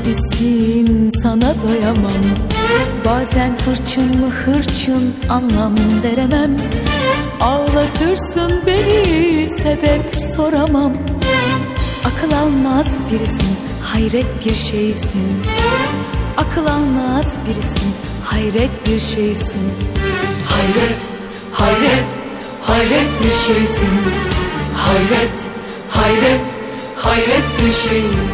gibisin, sana doyamam. Bazen hırçın mı hırçın, anlam veremem. Ağlatırsın beni, sebep soramam. Akıl almaz birisin, hayret bir şeysin. Akıl almaz birisin, hayret bir şeysin. Hayret, hayret, hayret bir şeysin. Hayret, hayret, hayret bir şeysin.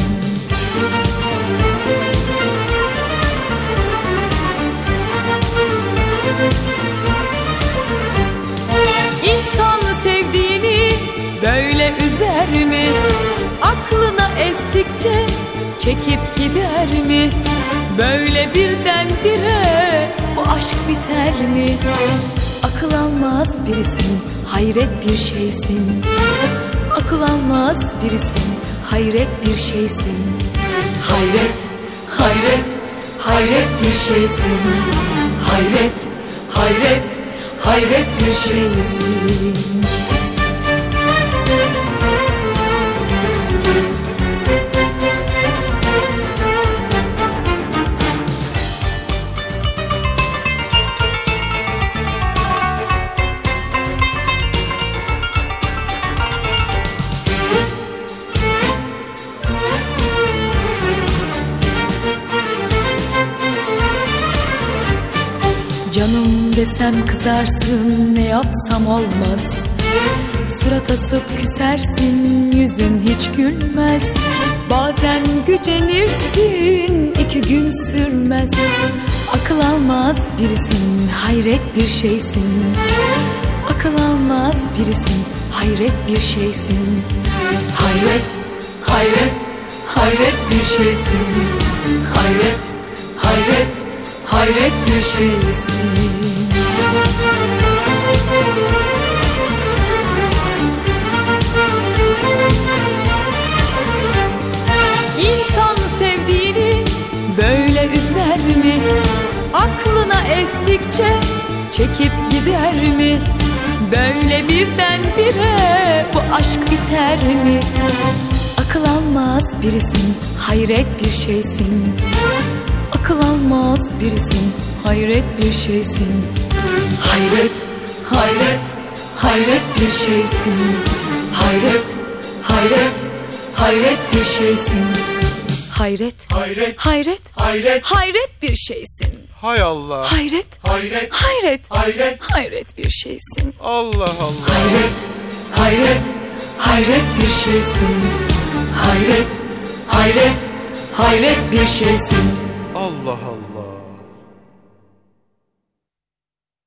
İnsanı sevdiğini böyle üzer mi? Aklına estikçe çekip gider mi? Böyle birdenbire bu aşk biter mi? Akıl almaz birisin, hayret bir şeysin. Akıl almaz birisin, hayret bir şeysin. Hayret, hayret, hayret bir şeysin. Hayret, hayret, hayret bir şeysin. Canım desem kızarsın, ne yapsam olmaz. Surat asıp küsersin, yüzün hiç gülmez. Bazen gücenirsin, 2 gün sürmez. Akıl almaz birisin, hayret bir şeysin. Akıl almaz birisin, hayret bir şeysin. Hayret, hayret, hayret bir şeysin. Hayret, hayret, hayret bir şeysin. İnsan sevdiğini böyle üzer mi? Aklına estikçe çekip gider mi? Böyle birdenbire bu aşk biter mi? Akıl almaz birisin, hayret bir şeysin. Akıl almaz birisin, hayret bir şeysin. Hayret, hayret, hayret bir şeysin. Hayret, hayret, hayret bir şeysin. Hayret, Hayret, hayret, hayret, hayret bir şeysin. Hay Allah. Hayret, hayret, hayret, hayret, hayret bir şeysin. Allah Allah. hayret, hayret, hayret bir şeysin. Hayret, hayret, hayret bir şeysin. Allah Allah.